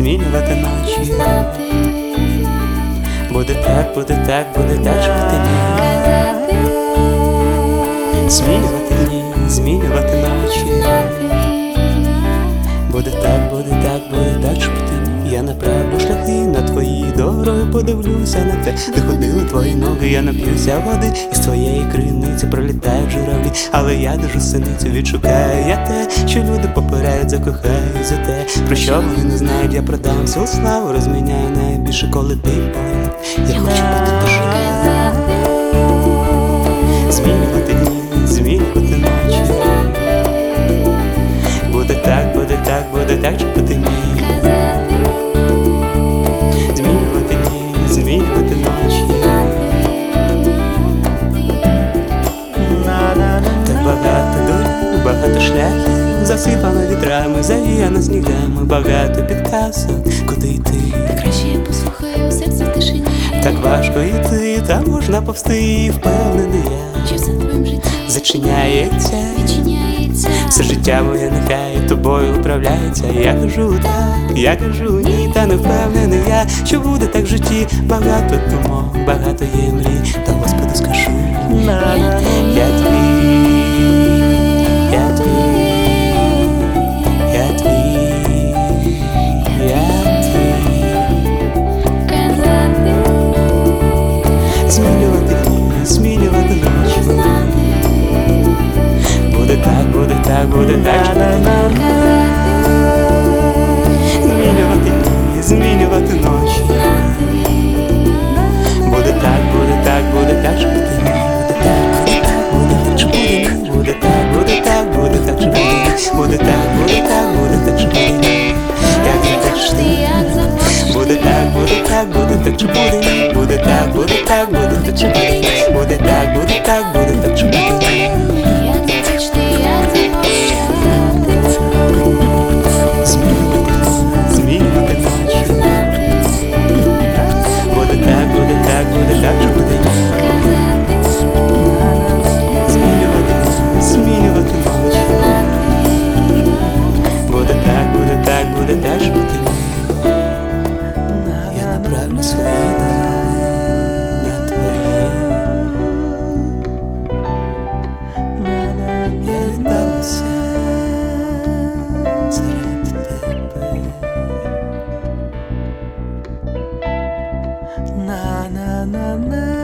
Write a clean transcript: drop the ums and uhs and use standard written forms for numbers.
змінювати ночі. Буде так, буде так, буде так, щоб ти міг змінювати дні, змінювати ночі. Буде так, буде так, буде так, щоб ти міг. Я направлю шляхи на твої дороги, подивлюся на те, де ходили твої ноги. Я нап'юся води, із твоєї криниці пролітають журавлі, але я держу синицю, відшукаю я те, що люди поперед закохають за те, про що вони не знають. Я продам всю славу, розміняю найбільше, коли ти поряд. Я хочу бути душею, змінювати дні, змінювати ночі. Буде так, буде так, буде так, щоб ти міг змінювати дні, змінювати ночі. Так багато доріг, багато шляхів, засипано вітрами, завіяно снігами, багато підказок, куди йти. Краще я послухаю серце в тишині. Так важко йти, та можна повсти, впевнений я, Чи все в твоєму житті зачиняється, відчиняється? все життя моє нехай тобою управляється. Я кажу так, я кажу ні, та не впевнений я, що буде так в житті. Багато думок, багато є мрій, та Господу скажу, я твій, я твій, я твій, я твій. Змінювати дні, змінювати ночі. Буде так, буде так, буде так, що ти змінювати дні, змінювати ночі. Буде так, буде так, буде так, що ти буде так, буде так, буде так, що ти буде так, буде так, буде так, що ти як ти так, що ти буде так, буде так, буде так, що буде, буде так, буде так, буде так, що буде, буде так, буде так, буде так, що буде. Змінювати ночі. Буде так, буде так, буде так, що буде. Змінювати, змінювати ночі. Буде так, буде так, буде так, що буде. Я направлю свої дороги на твої. Я віддам усе заради тебе. На-на-на-на.